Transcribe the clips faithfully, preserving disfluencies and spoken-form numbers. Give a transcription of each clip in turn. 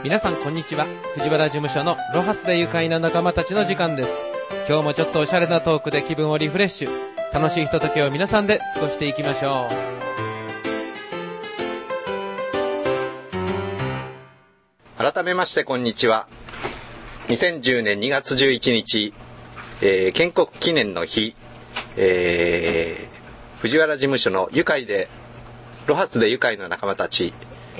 皆さんこんにちは。藤原事務所のロハスで愉快な仲間たちの時間です。今日もちょっとおしゃれなトークで気分をリフレッシュ、楽しいひとときを皆さんで過ごしていきましょう。改めましてこんにちは。にせんじゅうねんにがつじゅういちにち、えー、建国記念の日、えー、藤原事務所の愉快でロハスで愉快な仲間たち、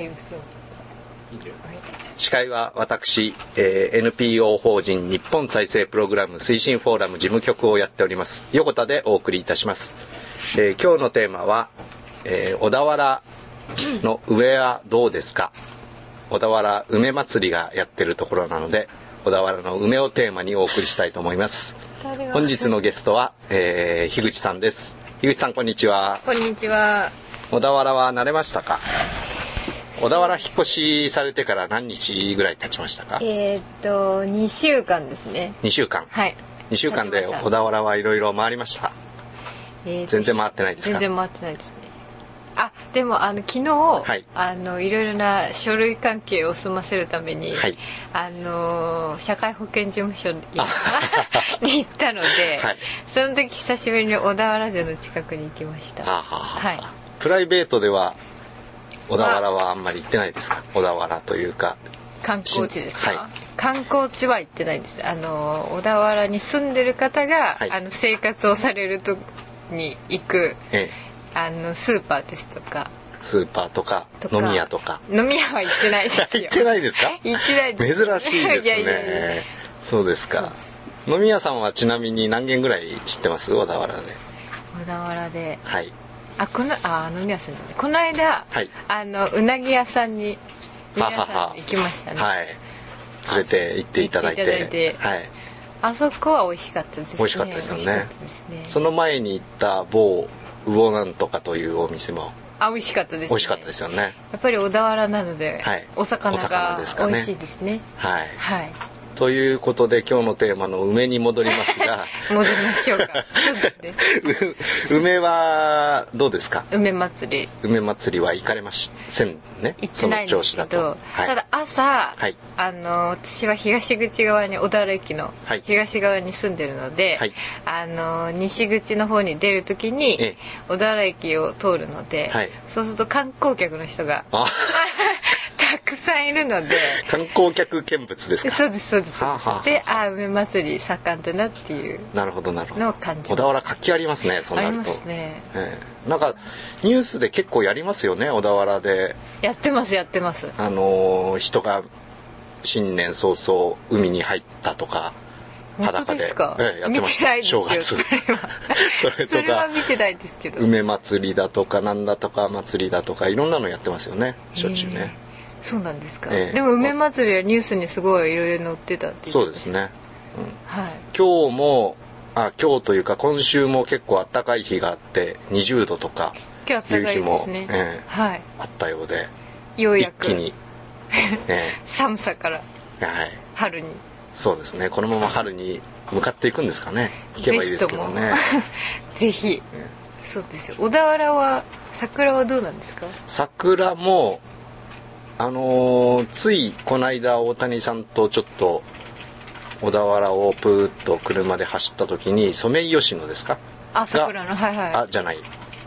司会は私、えー、エヌピーオー 法人日本再生プログラム推進フォーラム事務局をやっております横田でお送りいたします。えー、今日のテーマは、えー、小田原の梅はどうですか。小田原梅祭りがやってるところなので、小田原の梅をテーマにお送りしたいと思います。本日のゲストは、えー、樋口さんです。樋口さんこんにちは。 こんにちは。 小田原は慣れましたか。小田原引っ越しされてから何日ぐらい経ちましたか。 えー、っとにしゅうかんですね。 にしゅうかん。 はい。 にしゅうかんで小田原はいろいろ回りました。えー、全然回ってないですか。 全然回ってないですね。あ、でもあの昨日、はい、あのいろいろな書類関係を済ませるために、はい、あの社会保険事務所に行ったので、はい、その時久しぶりに小田原城の近くに行きました。はははい。プライベートでは小田原はあんまり行ってないですか。小田原というか観光地ですか。はい、観光地は行ってないんです。あの小田原に住んでる方が、はい、あの生活をされるとに行く、ええ、あのスーパーですとかスーパーとか飲み屋とか。 飲み屋は行ってないですよ。 行ってないですか。 行ってないです。珍しいですね。いやいやいやそうですか。飲み屋さんはちなみに何軒ぐらい知ってます。小田原で。 小田原で。はい。あ、このあ飲み屋さんね。この間、はい、あのうなぎ屋さんに皆さん行きましたね。 はい。連れて行っていただいて。いただいてはい。 あそこは美味しかったですね。 美味しかったですよね。美味しかったですね。その前に行った某魚なんとかというお店もあ美味しかったですね。 美味しかったですよね。 やっぱり小田原なので、はい、お魚が美味しいですね。 はい。はい。ということで今日のテーマの梅に戻りますが戻りましょうか。そうですね。 梅はどうですか。 梅祭り。 梅祭りは行かれませんね。 行ってないんですけど、はい、ただ朝、はい、あの私は東口側に小田原駅の東側に住んでるので、はい、あの西口の方に出るときに、ええ、小田原駅を通るので、はい、そうすると観光客の人がたくさんいるので観光客見物ですか。 そうですそうです。はあはあ、であ梅祭り盛んだなっていうなるほどなるほどのを感じます。 小田原活気ありますね。そうなるとありますね、えー、なんかニュースで結構やりますよね。小田原でやってますやってます。 あのー、人が新年早々海に入ったとか裸で、 ですか、 ええ、やってます。 見てないですよ。 正月それはそれとかそれは見てないですけど、 梅祭りだとかなんだとか祭りだとかいろんなのやってますよね。しょっちゅうね。 そうなんですか、ええ、でも梅祭りはニュースにすごいいろいろ載ってたっていう。 そうですね、うん、はい、今日もあ今日というか今週も結構暖かい日があってにじゅうどとかいう日も、ねええはい、あったようでようやく一気に、 ええ、寒さから、はい、春にそうですね。このまま春に向かっていくんですかね。行けばいいですけどね。 ぜひ、うん、そうですよ。小田原は桜はどうなんですか。 桜もあのー、ついこの間大谷さんとちょっと小田原をプーッと車で走った時にソメイヨシノですか。 あ桜のはいはい。 あじゃない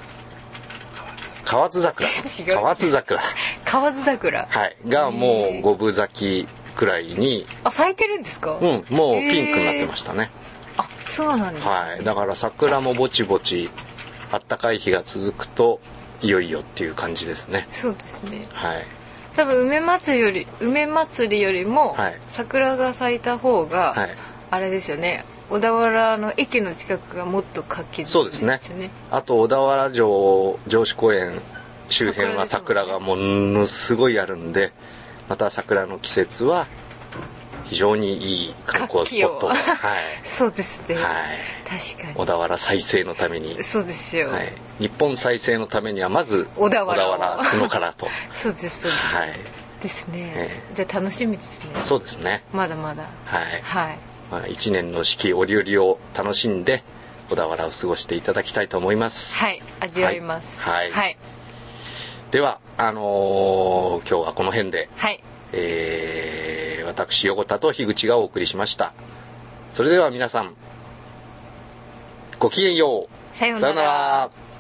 河津桜河津桜河津桜はいがもう五分咲きくらいにあ咲いてるんですか。 うんもうピンクになってましたね。 あそうなんですね。 はいだから桜もぼちぼち暖かい日が続くといよいよっていう感じですね。 そうですね。 はい多分梅祭りより梅祭りよりも桜が咲いた方が、はい、あれですよね。小田原の駅の近くがもっと活気づくんですよね。そうですね。 あと小田原城城址公園周辺は桜がものすごいあるんで、また桜の季節は非常にいい観光スポット、はい、 そうですね、はい、確かに小田原再生のためにそうですよ、はい、 日本再生のためにはまず小田原小田原のからとそうですそうです、はい、ですね、えー、じゃあ楽しみですね。 そうですねまだまだはい、はいまあ、いちねんの四季折々を楽しんで小田原を過ごしていただきたいと思います。 はい味わいます。 はい、はいはい、ではあのー、今日はこの辺で、 はいえー、私横田と樋口がお送りしました。それでは皆さんごきげんよう。 さようなら。